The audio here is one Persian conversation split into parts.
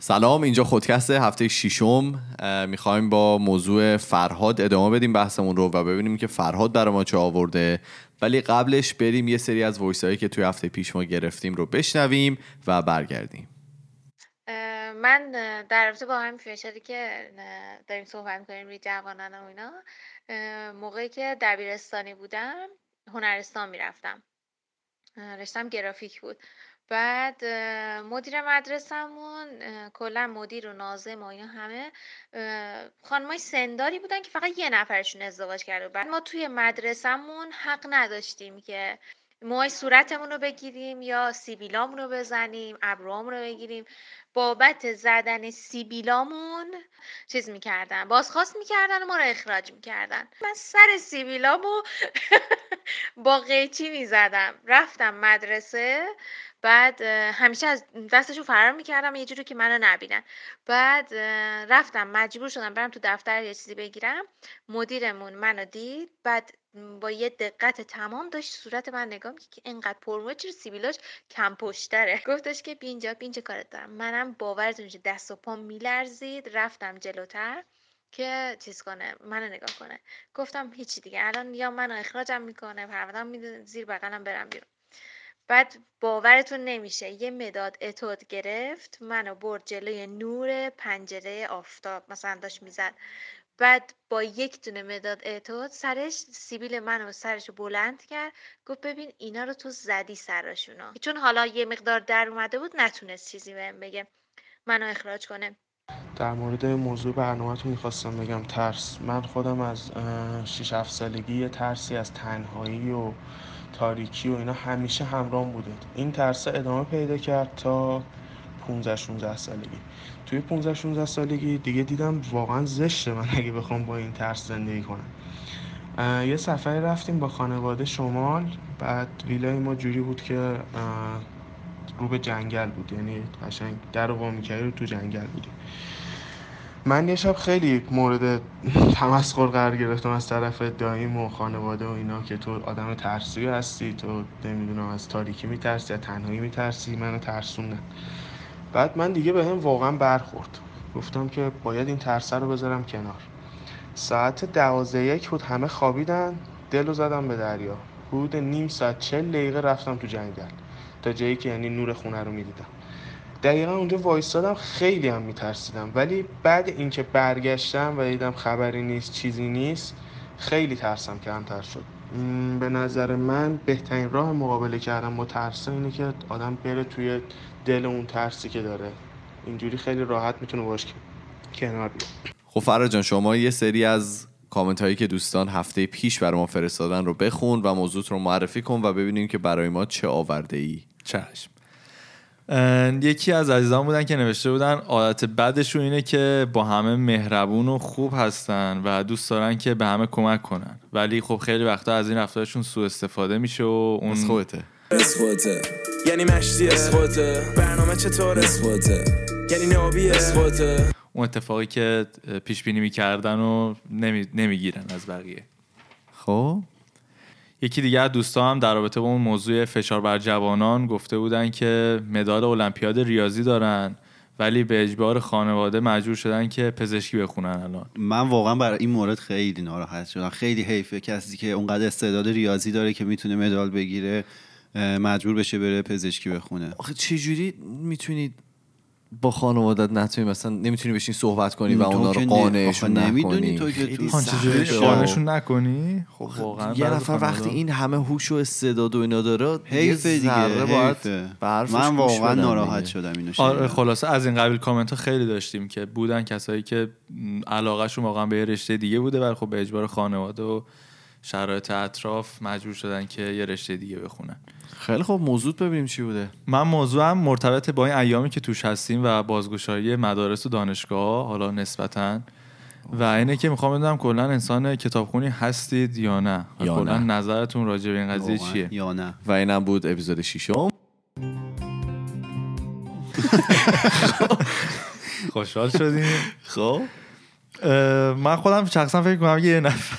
سلام، اینجا خودکست هفته ششم. میخوایم با موضوع فرهاد ادامه بدیم بحثمون رو و ببینیم که فرهاد برای ما چه آورده. ولی قبلش بریم یه سری از وایسایی که توی هفته پیش ما گرفتیم رو بشنویم و برگردیم. من در رابطه با همین فشاری که داریم صحبت می‌کنیم روی جوانان و اینا، موقعی که دبیرستانی بودم هنرستان میرفتم، رشتم گرافیک بود. بعد مدیر مدرسه‌مون، کلا مدیر و ناظم و اینا همه خانمای سنداری بودن که فقط یه نفرشون ازدواج کرده. بعد ما توی مدرسه‌مون حق نداشتیم که موهای صورتمون رو بگیریم یا سیبیلامون رو بزنیم، ابروامون رو بگیریم. بابت زدن سیبیلامون چیز میکردن، بازخواست میکردن و ما رو اخراج میکردن. من سر سیبیلامو با قیچی میزدم، رفتم مدرسه. بعد همیشه از دستشو فرار میکردم یه جوری که منو نبینن. بعد رفتم مجبور شدم برم تو دفتر یه چیزی بگیرم. مدیرمون منو دید، بعد با یه دقت تمام داشت صورت من نگاه می‌کرد که اینقدر پرموه چرا سیبیلاش کم پشتره. گفتش که بینجا کارت دارم. منم باورتون نمیشه دست و پام میلرزید، رفتم جلوتر که چیز کنه، منو نگاه کنه. گفتم هیچی دیگه، الان یا منو اخراجم میکنه، پرونده‌ام میده زیر بغلم، برم بیرون. بعد باورتون نمیشه یه مداد اتود گرفت، منو برد جلوی نور پنجره آفتاب مثلا داشت میزد. بعد با یک دونه مداد اتود سرش سیبیل منو سرشو بلند کرد، گفت ببین اینا رو تو زدی سراشونو. چون حالا یه مقدار در اومده بود نتونست چیزی بهم بگه، منو اخراج کنه. در مورد موضوع برنامه‌تون می‌خواستم بگم ترس. من خودم از 6-7 سالگی یه ترسی از تنهایی و تاریکی و اینا همیشه همراهم بوده. این ترس ادامه پیدا کرد تا 15-16 سالگی. توی 15-16 سالگی دیگه دیدم واقعا زشته من اگه بخوام با این ترس زندگی کنم. یه سفری رفتیم با خانواده شمال. بعد ویلای ما جوری بود که رو به جنگل بود، یعنی قشنگ در رو وا می‌کردی رو تو جنگل بودی. من یه شب خیلی مورد تمسخر قرار گرفتم از طرف دایم و خانواده و اینا که تو آدم ترسی هستی، تو نمیدونم از تاریکی میترسی یا تنهایی میترسی. منو ترسوندن. بعد من دیگه بهم واقعا برخورد، گفتم که باید این ترسه رو بذارم کنار. ساعت 12:01 بود، همه خوابیدن، دلو زدم به دریا. حدود نیم ساعت 40 دقیقه رفتم تو جنگل تا جایی که یعنی نور خونه رو میدیدم. دقیقا اونجا وایستادم، خیلی هم میترسیدم، ولی بعد اینکه برگشتم و دیدم خبری نیست چیزی نیست، خیلی ترسم کمتر شد. به نظر من بهترین راه مقابله کردن با ترس اینه که آدم بره توی دل اون ترسی که داره، اینجوری خیلی راحت میتونه باش کنار بیاد. خب فرهاد جان، شما یه سری از کامنت هایی که دوستان هفته پیش برای ما فرستادن رو بخون و موضوع رو معرفی کن و ببینیم که برای ما چه آورده ای. چشم. یکی از عزیزان بودن که نوشته بودن عادت بدشون اینه که با همه مهربون و خوب هستن و دوست دارن که به همه کمک کنن، ولی خب خیلی وقتا از این رفتارشون سوء استفاده میشه و اون خودته یعنی مشتی خودته، برنامه چطوره خودته، یعنی نابیه خودته. اون اتفاقی که پیش بینی میکردن و نمیگیرن از بقیه. خب یکی دیگه از دوستا هم در رابطه با اون موضوع فشار بر جوانان گفته بودن که مدال المپیاد ریاضی دارن ولی به اجبار خانواده مجبور شدن که پزشکی بخونن. الان من واقعا برای این مورد خیلی ناراحت شدم. خیلی حیفه کسی که اونقدر استعداد ریاضی داره که میتونه مدال بگیره مجبور بشه بره پزشکی بخونه. آخه چجوری میتونید با خانوادت نتونی مثلا نمیتونی بشین صحبت کنی و اونا رو قانعشون نکنی؟ تو که تو چجوری قانعشون نکنی؟ خب واقعا یه نفر وقتی این همه هوش و استعداد و اینا داره حیف دیگه. من واقعا ناراحت شدم اینو شنیدم. آره خلاصه از این قبیل کامنت ها خیلی داشتیم که بودن کسایی که علاقهشون واقعا به یه رشته دیگه بوده ولی خب به اجبار خانواده و شرایط اطراف مجبور شدن که یه رشته دیگه بخونن. خیلی خب موضوع ببینیم چی بوده. من موضوعم مرتبط با این ایامی که توش هستیم و بازگشایی مدارس و دانشگاه حالا نسبتاً و اینه که میخوام بدونم کلا انسان کتابخونی هستید یا نه، کلا نظرتون راجع به این قضیه چیه یا نه. و اینم بود اپیزود 6. خوشحال شدیم. خب من خودم شخصا فکر کنم یه نفر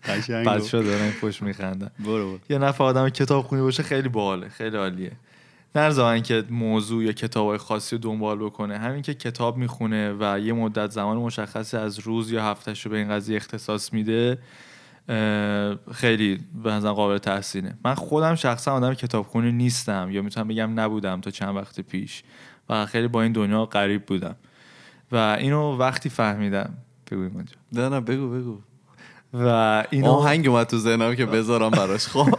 بچه‌ها دارن پشت میخندن، برو یه نفر آدم کتابخونی باشه خیلی باحاله، خیلی عالیه. نه زمان که موضوع یا کتابای خاصی رو دنبال بکنه، همین که کتاب میخونه و یه مدت زمان مشخصی از روز یا هفتهش رو به این قضیه اختصاص میده، خیلی به نظرم قابل تحسینه. من خودم شخصا آدم کتابخونی نیستم یا میتونم بگم نبودم تا چند وقت پیش و خیلی با این دنیا غریب بودم و اینو وقتی فهمیدم بگویم اونجا. نه بگو. و اینو آهنگ اومد تو ذهنم که بذارم براش. خب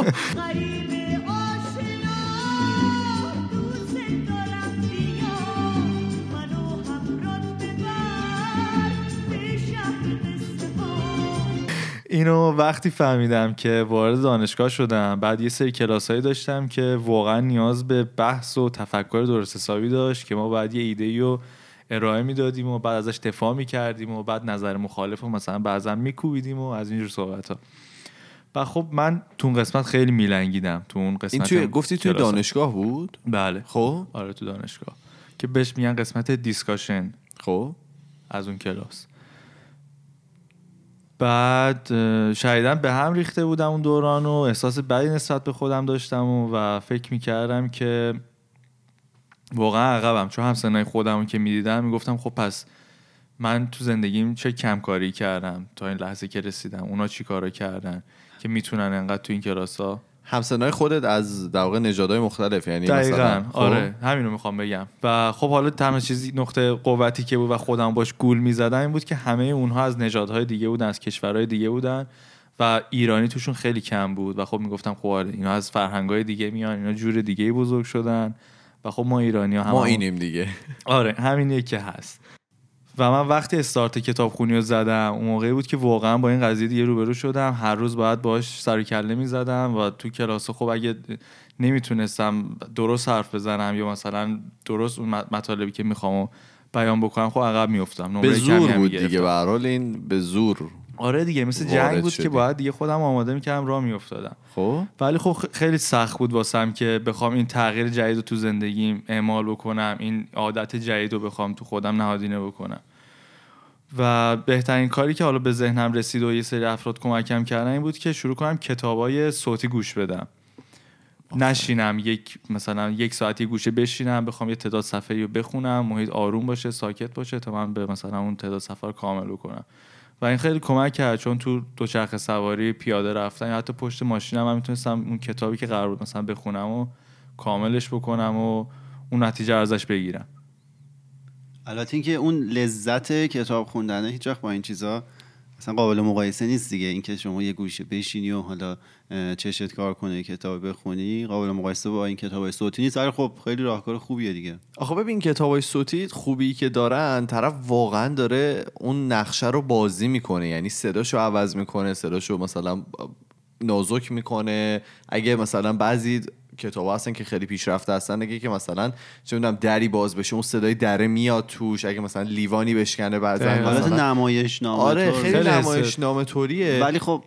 اینو وقتی فهمیدم که وارد دانشگاه شدم، بعد یه سری کلاسایی داشتم که واقعا نیاز به بحث و تفکر درست حسابی داشت که ما بعد یه ایده‌ای رو ارائه میدادیم و بعد ازش دفاع میکردیم و بعد نظر مخالف رو مثلا بعضا میکوبیدیم و از اینجور صحبت ها. و خب من تو اون قسمت خیلی میلنگیدم. تو اون قسمت این گفتی توی دانشگاه بود؟ بله. خب آره تو دانشگاه که بهش میگن قسمت دیسکاشن. خب از اون کلاس بعد شایداً به هم ریخته بودم اون دوران و احساس بدی نسبت به خودم داشتم و فکر میکردم که واقعا عقبم، چون همسنای خودم که میدیدم میگفتم خب پس من تو زندگیم چه کمکاری کردم تا این لحظه که رسیدم، اونا چی کارا کردن که میتونن انقدر تو این کلاسا. همسنای خودت از در واقع نژادهای مختلف، یعنی دقیقاً مثلا آره همینو میخوام بگم. و خب حالا تنها چیزی نقطه قوتی که بود و خودم باش گول میزدم این بود که همه اونها از نژادهای دیگه بودن، از کشورهای دیگه بودن و ایرانی توشون خیلی کم بود و خب میگفتم خب آره اینا از فرهنگ‌های دیگه میان، اینا جور دیگه بزرگ شدن و خب ما ایرانی‌ها هم ما اینیم دیگه. آره همینیه که هست. و من وقتی استارت کتابخونی رو زدم اون موقعی بود که واقعا با این قضیه دیگه روبرو شدم، هر روز باید باهاش سر و کله می‌زدم و تو کلاس خب اگه نمیتونستم درست حرف بزنم یا مثلا درست اون مطالبی که میخوام بیان بکنم خب عقب میافتم. به زور بود دیگه، به هر حال این به زور. آره دیگه مثل جنگ بود که باید دیگه خودم آماده میکردم راه میافتادم. خب ولی خب خیلی سخت بود واسم که بخوام این تغییر جدید رو تو زندگیم اعمال بکنم، این عادت جدید رو بخوام تو خودم نهادینه بکنم. و بهترین کاری که حالا به ذهنم رسید و یه سری افراد کمکم کردن این بود که شروع کنم کتابای صوتی گوش بدم. نشینم مثلا یک ساعتی گوشه بشینم بخوام یه تعداد صفحه‌ای رو بخونم، محیط آروم باشه، ساکت باشه تا من به مثلا اون تعداد صفحه رو کامل کنم. و این خیلی کمک کرد، چون تو دوچرخه سواری، پیاده رفتن یا حتی پشت ماشینم من میتونستم اون کتابی که قرار بود مثلا بخونم و کاملش بکنم و اون نتیجه ازش بگیرم. البته اینکه اون لذت کتاب خوندنه هیچ وقت با این چیزا اصلا قابل مقایسه نیست دیگه. اینکه شما یه گوشه بشینی و حالا چشت کار کنه کتاب بخونی قابل مقایسه با این کتابای صوتی نیست، ولی خب خیلی راهکار خوبیه دیگه. آخه ببین کتابای صوتی خوبی که دارن، طرف واقعا داره اون نقشه رو بازی میکنه، یعنی صداشو عوض میکنه، صداشو مثلا نازک میکنه. اگه مثلا بعضی کتابا هستن که خیلی پیشرفته هستن، اگه که مثلا چه میدونم دری باز بشه اون صدای دره میاد توش، اگه مثلا لیوانی بشکنه بعضا حالت نمایشنامه، آره خیلی نمایشنامه طوریه. ولی خب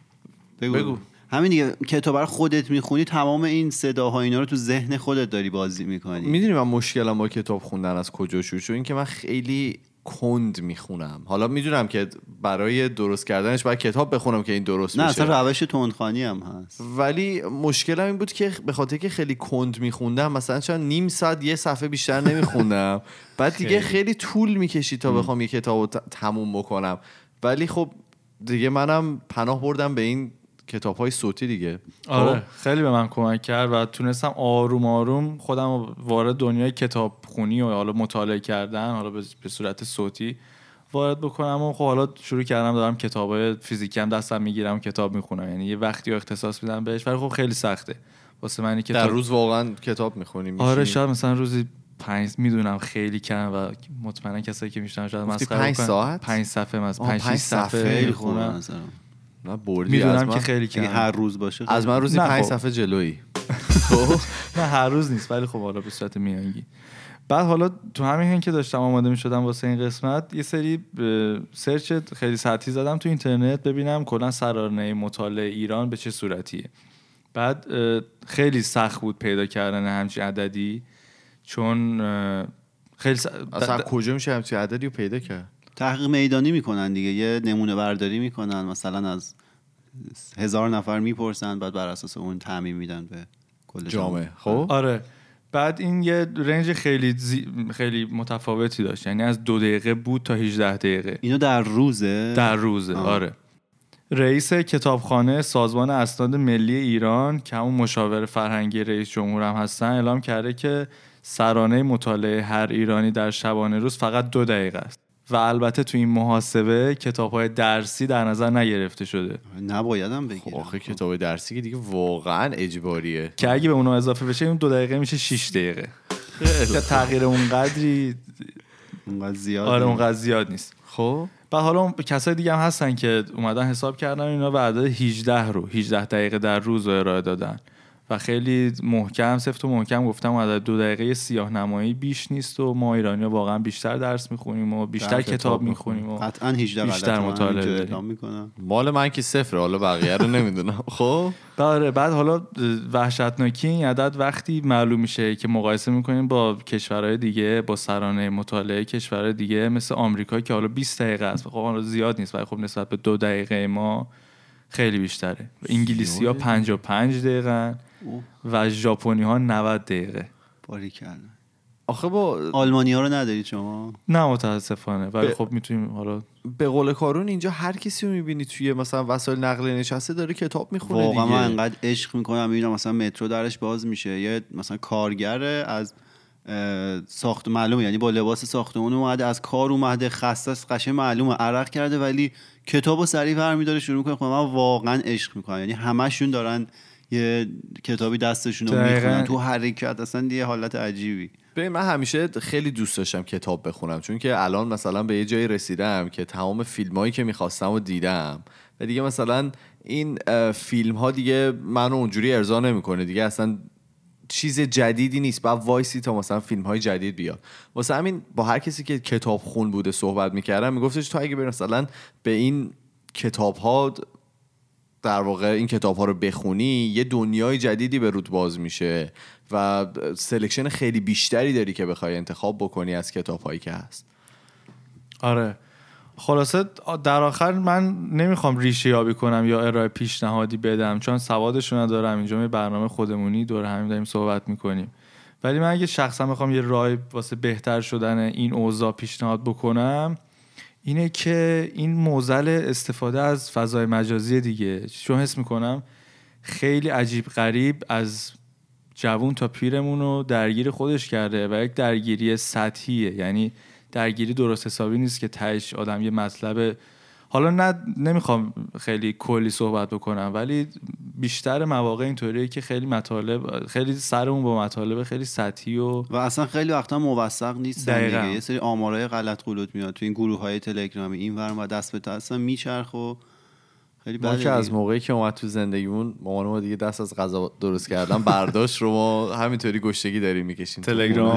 بگو. همین دیگه کتاب رو خودت میخونی، تمام این صداها اینا رو تو ذهن خودت داری بازی میکنی. میدونی من مشکلم با کتاب خوندن از کجا شروع شد؟ این که من خیلی کند میخونم. حالا میدونم که برای درست کردنش باید کتاب بخونم که این درست بشه، نه اصلا روش تندخوانی هم هست. ولی مشکلم این بود که به خاطر که خیلی کند میخوندم، مثلا چند نیم ساعت یه صفحه بیشتر نمیخوندم بعد دیگه خیلی طول میکشید تا بخوام یه کتابو تموم بکنم. ولی خب دیگه منم پناه بردم به این کتاب‌های صوتی دیگه. آره خیلی به من کمک کرد و تونستم آروم آروم خودم وارد دنیای کتابخونی و حالا مطالعه کردن حالا به صورت صوتی وارد بکنم و خب حالا شروع کردم دارم کتابای فیزیکی هم دستم میگیرم کتاب میخونم، یعنی یه وقتی رو اختصاص میدم بهش. ولی خب خیلی سخته واسه من که در روز واقعا کتاب میخونیم. آره شاید مثلا روزی 5 میدونم خیلی کم و مطمئنا کسایی که میشنن شاید مسخره 5 ساعت 5 صفحه مثلا 5 صفحه میخونم. نه بردی میدونم که خیلی کم. هر روز باشه از من روزی 5 صفحه جلویی. نه هر روز نیست، ولی خب حالا به صورت میانگی. بعد حالا تو همین که داشتم آماده میشدم واسه این قسمت یه سری سرچ خیلی سطحی زدم تو اینترنت ببینم کلا سرانه مطالعه ایران به چه صورتیه. بعد خیلی سخت بود پیدا کردن همچین عددی، چون خیلی اصلا کجا میشه همچین عددی رو پیدا کرد؟ تحقیق میدانی میکنن دیگه، یه نمونه برداری میکنن، مثلا از 1000 نفر میپرسن بعد بر اساس اون تعمیم میدن به کل جامعه. خب آره بعد این یه رنج خیلی متفاوتی داشت، یعنی از 2 دقیقه بود تا 18 دقیقه. اینو در روزه؟ در روزه. آره. رئیس کتابخانه سازمان اسناد ملی ایران که همون مشاور فرهنگی رئیس جمهور هم هستن اعلام کرده که سرانه مطالعه هر ایرانی در شبانه روز فقط 2 دقیقه است و البته تو این محاسبه کتاب‌های درسی در نظر نگرفته شده. نباید هم بگیرم. آخه کتاب درسی که دیگه واقعا اجباریه که اگه به اونها اضافه بشه اون 2 دقیقه میشه 6 دقیقه. که تغییر اونقدری اونقدر زیاد. آره اونقدر زیاد نیست. خب و حالا کسای دیگه هم هستن که اومدن حساب کردن اینا و عدد 18 دقیقه در روز رو ارائه دادن و خیلی محکم سفت و محکم گفتم عدد 2 دقیقه سیاه‌نمایی بیش نیست و ما ایرانی‌ها واقعا بیشتر درس می‌خونیم و بیشتر کتاب می‌خونیم و قطعاً 18 بیشتر مطالعه داریم. مال من که 0، حالا بقیه رو نمیدونم. خب بعد حالا وحشتناکی این عدد وقتی معلوم میشه که مقایسه می‌کنیم با کشورهای دیگه، با سرانه مطالعه کشورهای دیگه مثل آمریکا که حالا 20 دقیقه است. خب حالا زیاد نیست ولی خب نسبت به 2 دقیقه ما خیلی بیشتره. انگلیسی‌ها 55 دقیقه و ژاپنی‌ها 90 دقیقه. باریکلا. آخه با آلمانی‌ها رو ندارید شما؟ نه متاسفانه، ولی خب میتونیم حالا به قول کارون اینجا هر کسی رو میبینی توی مثلا وسایل نقل نشسته داره کتاب میخونه دیگه. واقعا من انقدر عشق میکنم میبینم مثلا مترو درش باز میشه یه مثلا کارگر از ساخت معلومه، یعنی با لباس ساختمون اومده، از کار اومده، خسته است، قشنگ معلومه عرق کرده ولی کتابو سریع برمی‌داره شروع میکنه خوندن. من واقعا عشق میکنم، یعنی همشون دارن یه کتابی دستشون رو میخونن تو حرکت، اصلا یه حالت عجیبی. ببین من همیشه خیلی دوست داشتم کتاب بخونم، چون که الان مثلا به یه جایی رسیدم که تمام فیلمایی که میخواستم و دیدم و دیگه مثلا این فیلم ها دیگه منو اونجوری ارضا نمیکنه دیگه، اصلا چیز جدیدی نیست، بعد وایسی تا مثلا فیلم های جدید بیاد. واسه همین با هر کسی که کتاب خون بوده صحبت میکردم میگفتش تو اگه بری مثلا به این کتاب ها در واقع این کتاب ها رو بخونی یه دنیای جدیدی به رود باز میشه و سلکشن خیلی بیشتری داری که بخوای انتخاب بکنی از کتاب هایی که هست. آره خلاصه در آخر من نمیخوام ریشه یابی کنم یا ارائه پیشنهادی بدم چون سوادشو ندارم، اینجا یه برنامه خودمونی دور همین داریم صحبت میکنیم، ولی من اگه شخصا میخوام یه راه واسه بهتر شدن این اوضاع پیشنهاد بکنم اینه که این معضل استفاده از فضای مجازی دیگه، چون حس میکنم خیلی عجیب غریب از جوون تا پیرمون رو درگیر خودش کرده و یک درگیری سطحیه، یعنی درگیری درست حسابی نیست که تهش آدم یه مطلب، حالا نمیخوام خیلی کلی صحبت بکنم ولی بیشتر مواقع اینطوریه که خیلی مطالب خیلی سرمون با مطالب خیلی سطحی و اصلا خیلی وقتا موثق نیستن دیگه. یه سری آمارای غلط غلط میاد تو این گروه‌های تلگرامی این ور و دست به دست میچرخ و خیلی ما که از موقعی که اومد تو زندگیمون مامان ما دیگه دست از غذا درست کردن برداشت رو ما همینطوری گشتگی داریم میکشیم.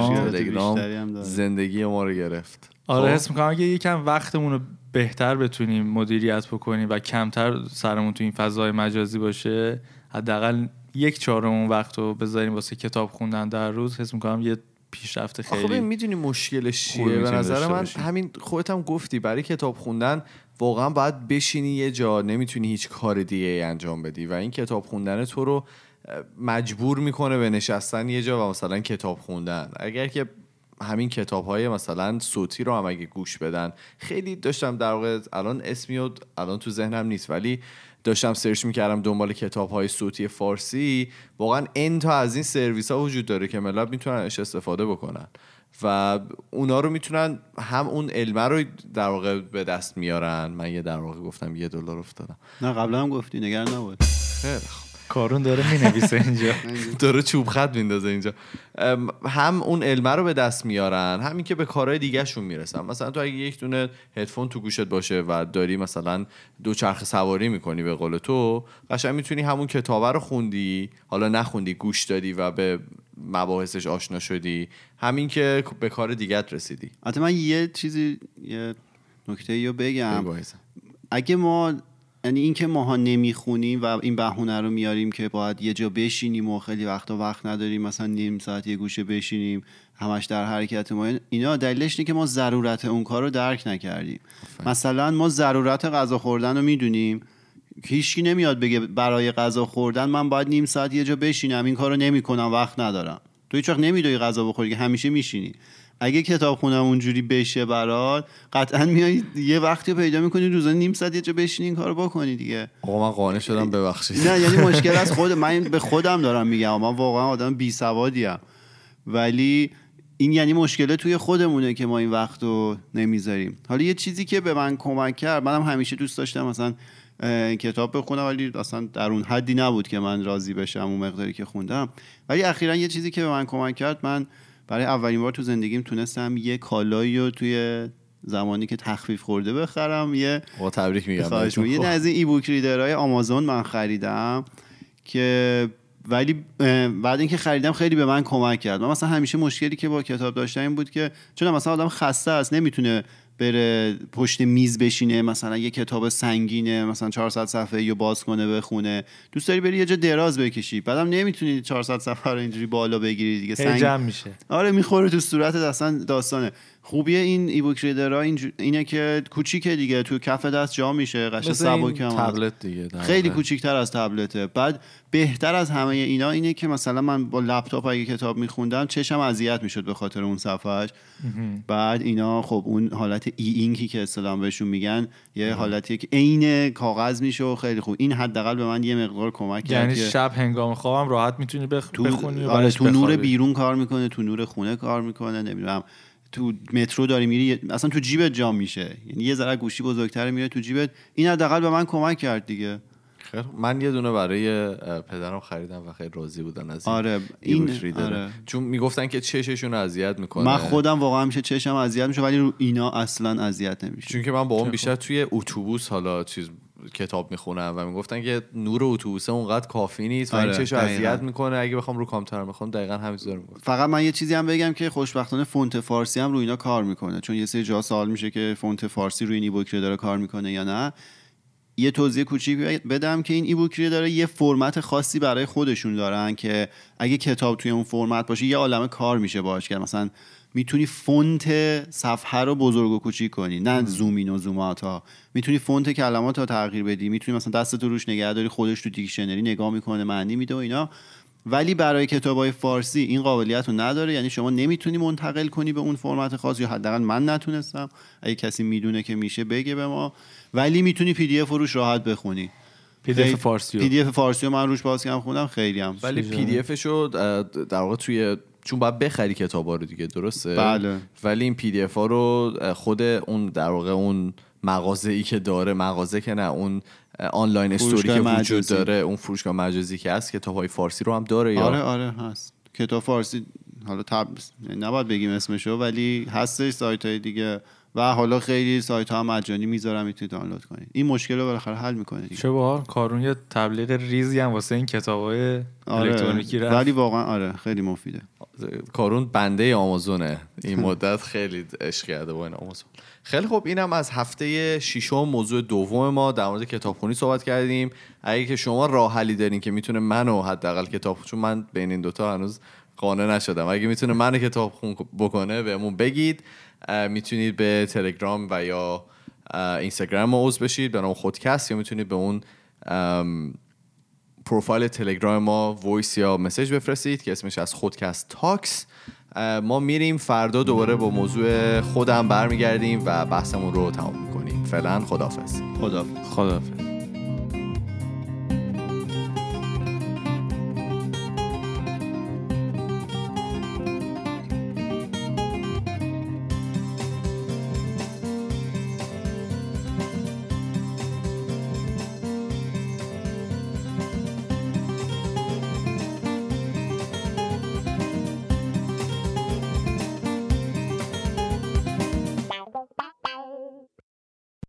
تلگرام زندگی ما رو گرفت. آره حس میکنم اگه یکم وقتمون رو بهتر بتونیم مدیریت بکنیم و کمتر سرمون تو این فضای مجازی باشه، حداقل 1/4 اون وقت رو بذاریم واسه کتاب خوندن در روز، حس میکنم یه پیشرفت خیلی. آخه میدونی مشکلش چیه؟ به نظر من همین خودت هم گفتی برای کتاب خوندن واقعا باید بشینی یه جا، نمیتونی هیچ کار دیگه انجام بدی و این کتاب خوندن تو رو مجبور میکنه به نشستن یه جا و مثلا کتاب خوندن. اگر که همین کتاب‌های مثلا صوتی رو هم اگه گوش بدن، خیلی داشتم در واقع الان اسمی الان تو ذهنم نیست ولی داشتم سرچ میکردم دنبال کتاب‌های صوتی فارسی، واقعا تا از این سرویس‌ها وجود داره که ملت میتونن ازش استفاده بکنن و اونا رو میتونن هم اون علم رو در واقع به دست میارن. من یه در واقع گفتم $1 افتادم. نه قبلا هم گفتی نگران نباش. خیلی خوب. کارون داره مینویسه اینجا داره چوب خط میندازه اینجا. هم اون علم رو به دست میارن، همین که به کارهای دیگه شون میرسن. مثلا تو اگه یک دونه هدفون تو گوشت باشه و داری مثلا دوچرخه سواری میکنی به قول تو، قشنگ میتونی همون کتابه رو خوندی، حالا نخوندی گوش دادی و به مباحثش آشنا شدی، همین که به کار دیگت رسیدی. البته من یه نکته رو بگم. اگه ما یعنی این که ماها نمیخونیم و این بهونه رو میاریم که باید یه جا بشینیم و خیلی وقت نداریم، مثلا نیم ساعت یه گوشه بشینیم همش در حرکت ما، اینا دلیلش اینه که ما ضرورت اون کار رو درک نکردیم. مثلا ما ضرورت غذا خوردن رو میدونیم، هیچکی نمیاد بگه برای غذا خوردن من باید نیم ساعت یه جا بشینم، این کار رو نمیکنم وقت ندارم. تو هیچ وقت نمیدوی غذا بخوری که همیشه میشینی. اگه کتابخونه اونجوری بشه برات قطعا میای یه وقتی پیدا میکنی روزانه نیم ساعت یه جا بشینی این کارو بکنی دیگه. آقا من قانع شدم، ببخشید. نه یعنی مشکل از خود من به خودم دارم میگم، من واقعا آدم بی سوادیم، ولی این یعنی مشکله توی خودمونه که ما این وقتو نمیذاریم. حالا یه چیزی که به من کمک کرد، منم همیشه دوست داشتم مثلا کتاب بخونم ولی اصلا در اون حدی نبود که من راضی بشم اون مقداری که خوندم، ولی اخیراً یه چیزی که به من کمک کرد، من برای اولین بار تو زندگیم تونستم یه کالایی رو توی زمانی که تخفیف خورده بخرم. یه تبریک میگم. یه از این ای بوک ریدرهای آمازون من خریدم که ولی بعد اینکه خریدم خیلی به من کمک کرد. من مثلا همیشه مشکلی که با کتاب داشتم این بود که چون مثلا آدم خسته است نمیتونه بره پشت میز بشینه مثلا یه کتاب سنگینه مثلا 400 صفحه‌ای رو باز کنه بخونه، دوست داری بری یه جا دراز بکشی، بعدم نمیتونی 400 صفحه رو اینجوری بالا بگیری دیگه، سنگ جمع میشه. آره میخوره تو صورتت، اصلا داستانه. خوبی این ای بوک ریدرها اینه که کوچیکه دیگه، تو کف دست جا میشه، قشنگ سبکه، تبلت دیگه خیلی کوچیک‌تر از تبلته. بعد بهتر از همه اینا اینه که مثلا من با لپتاپ اگه کتاب میخوندم چشم اذیت میشد به خاطر اون صفحه‌اش. بعد اینا خب اون حالت ای اینکی که اصطلاحاً بهشون میگن یه حالتیه که عین کاغذ میشه و خیلی خوب. این حداقل به من یه مقدار کمک کرد، یعنی شب هنگام خوابم راحت میتونی بخونی و آره تو نور بیرون کار میکنه، تو نور خونه کار میکنه، نمیدونم تو مترو داری میری اصلا تو جیبت جا میشه، یعنی یه ذره گوشی بزرگتر میره تو جیبت. این حداقل به من کمک کرد دیگه. خیلی من یه دونه برای پدرم خریدم و خیلی راضی بودن از این. آره این آره. چون میگفتن که چششون اذیت میکنه. من خودم واقعا میشه چشم اذیت میشه ولی رو اینا اصلا اذیت نمیشه، چون که من با اون بیشتر توی اتوبوس حالا چیز کتاب میخونم و میگفتن که نور اتوبوس اونقدر کافی نیست و این چشم اذیت میکنه، اگه بخوام رو کامپیوتر بخونم دقیقاً همین میگفت. فقط من یه چیزی هم بگم که خوشبختانه فونت فارسی هم رو اینا کار میکنه، چون یه سری جا سوال میشه که فونت فارسی روی این ای بوک ریدر کار میکنه یا نه. یه توضیح کوچیک بدم که این ای بوک ریدر یه فرمت خاصی برای خودشون دارن که اگه کتاب توی اون فرمت باشه یه عالمه کار میشه باهاش کرد. مثلا میتونی فونت صفحه رو بزرگ و کوچیک کنی، نه زوم این و زوم اوت ها. میتونی فونت کلمات رو تغییر بدی، میتونی مثلا دستت رو روش نگه داری خودش تو دیکشنری نگاه میکنه معنی میده و اینا. ولی برای کتابای فارسی این قابلیت رو نداره، یعنی شما نمیتونی منتقل کنی به اون فرمت خاص، یا حداقل من نتونستم. اگه کسی میدونه که میشه بگه به ما. ولی میتونی پی دی اف روش راحت بخونی. پی دی اف فارسی رو من روش باز کردم خوندم، خیلی هم ولی پی دی اف شو در واقع توی چون باید بخری کتابا رو دیگه، درسته؟ بله. ولی این پی دی اف ها رو خود اون در واقع اون مغازه‌ای که داره، مغازه که نه، اون آنلاین استوری که وجود داره، اون فروشگاه مجازی که هست، کتاب‌های فارسی رو هم داره یا؟ آره هست کتاب فارسی. حالا نباید بگیم اسمشو ولی هستش سایت‌های دیگه و حالا خیلی سایت‌ها مجانی میذارن میتونید دانلود کنید. این مشکل رو بالاخره حل میکنه دیگه. چه باحال. کارون یه تبلیغ ریزی هم واسه این کتاب‌های الکترونیکی رفت. ولی واقعا خیلی مفیده. کارون بنده آمازونه این مدت خیلی عشق کرده با این آمازون. خیلی خوب، اینم از هفته ششم موضوع دوم ما در مورد کتابخونی صحبت کردیم. اگه که شما راه حلی دارین که میتونه منو حداقل کتاب، چون من بین این دوتا هنوز قانع نشدم، اگه میتونه منو کتابخون بکنه بهمون بگید. میتونید به تلگرام و یا اینستاگرام ما عضو بشید به نام خودکست، یا میتونید به اون پروفایل تلگرام ما وایس یا مسیج بفرستید که اسمش از خودکست تاکس. ما میریم فردا دوباره با موضوع خودم برمیگردیم و بحثمون رو تمام میکنیم. فعلا خداحافظ. خداحافظ.